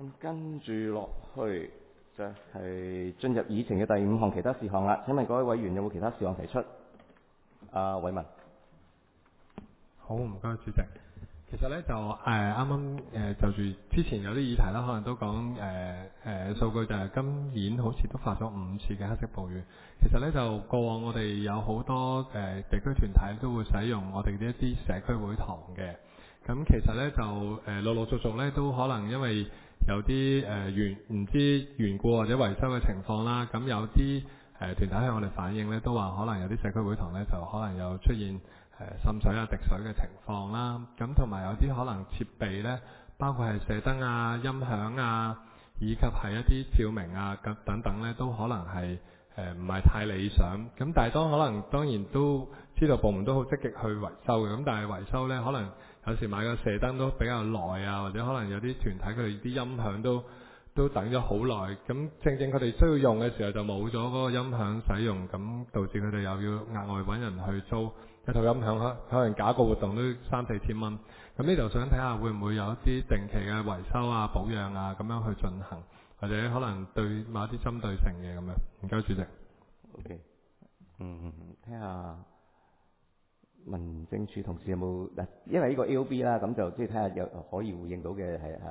咁跟住落去就係進入議程嘅第5項其他事項啦。請問各位委員有冇其他事項提出？偉文。 好，唔該主席。其實咧就啱啱就住之前有啲議題啦，可能都講數據就係今年好似都發咗5次嘅黑色暴雨。其實咧就過往我哋有好多地區團體都會使用我哋呢一啲社區會堂嘅。咁其實咧就陸陸續續咧都可能因為有啲唔知緣故或者維修嘅情況啦，咁有啲團體向我哋反映咧，都話可能有啲社區會堂咧就可能有出現滲水啊、滴水嘅情況啦，咁同埋有啲可能設備呢，包括係射燈啊、音響啊，以及係一啲照明啊等等呢，都可能係唔係太理想。咁但係當然都知道部門都好積極去維修嘅，咁但係維修呢，可能有時買個射燈都比較耐啊，或者可能有啲團體佢哋啲音響都等咗好耐，咁正佢哋需要用嘅時候就冇咗嗰個音響使用，咁導致佢哋又要額外揾人去租一套音響，可能搞個活動都3-4千蚊。咁呢度想睇下會唔會有一啲定期嘅維修啊、保養啊咁樣去進行，或者可能對某一啲針對性嘅咁樣。唔該，主席。 OK，聽下民政處同事有冇嗱，因為呢個 AOB 啦，咁就即係睇下有可以回應到嘅係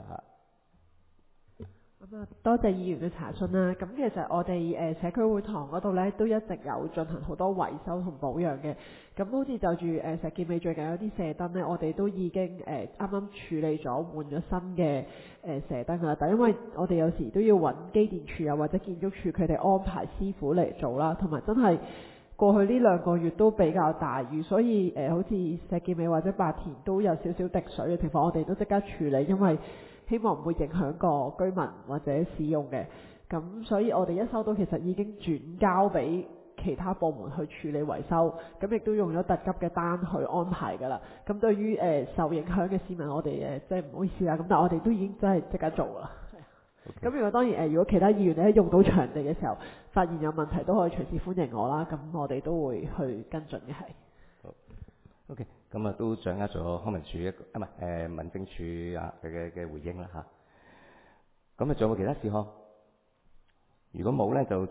多謝議員嘅查詢啦。咁其實我哋社區會堂嗰度咧都一直有進行好多維修同保養嘅。咁好似就住石硤尾最近有啲射燈咧，我哋都已經啱啱處理咗換咗新嘅射燈啦。但因為我哋有時都要揾機電署又或者建築署佢哋安排師傅嚟做啦，同埋真係過去呢2個月都比較大雨，所以好似石硤尾或者白田都有少少滴水嘅情況，我哋都即刻處理，因為希望唔會影響個居民或者使用嘅。咁所以我哋一收到其實已經轉交俾其他部門去處理維修，咁亦都用咗特急嘅單去安排㗎啦。咁對於受影響嘅市民，我哋即係唔好意思啦。咁但係我哋都已經真係即刻做啦。咁如果當然如果其他議員咧用到場地嘅時候發現有問題，都可以隨時歡迎我啦。咁我哋都會去跟進嘅係。 好 OK， 咁啊都掌握咗康文署民政處嘅回應啦嚇。咁啊仲有冇其他事項？如果冇咧就